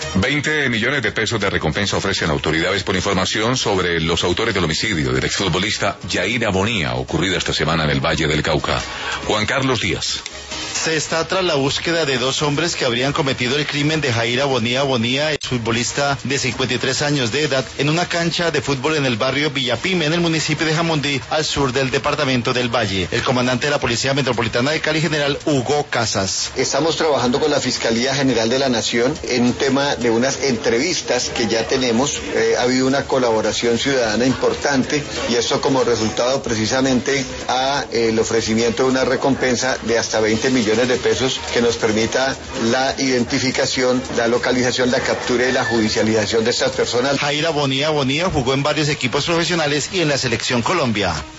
20 millones de pesos de recompensa ofrecen autoridades por información sobre los autores del homicidio del exfutbolista Jair Abonía, ocurrido esta semana en el Valle del Cauca. Juan Carlos Díaz. Se está tras la búsqueda de dos hombres que habrían cometido el crimen de Jair Abonía, futbolista de 53 años de edad, en una cancha de fútbol en el barrio Villapime, en el municipio de Jamundí, al sur del departamento del Valle. El comandante de la Policía Metropolitana de Cali, general Hugo Casas. Estamos trabajando con la Fiscalía General de la Nación en un tema de unas entrevistas que ya tenemos. Ha habido una colaboración ciudadana importante y esto como resultado precisamente a el ofrecimiento de una recompensa de hasta 20 millones de pesos que nos permita la identificación, la localización, la captura y la judicialización de estas personas. Jair Abonía jugó en varios equipos profesionales y en la Selección Colombia.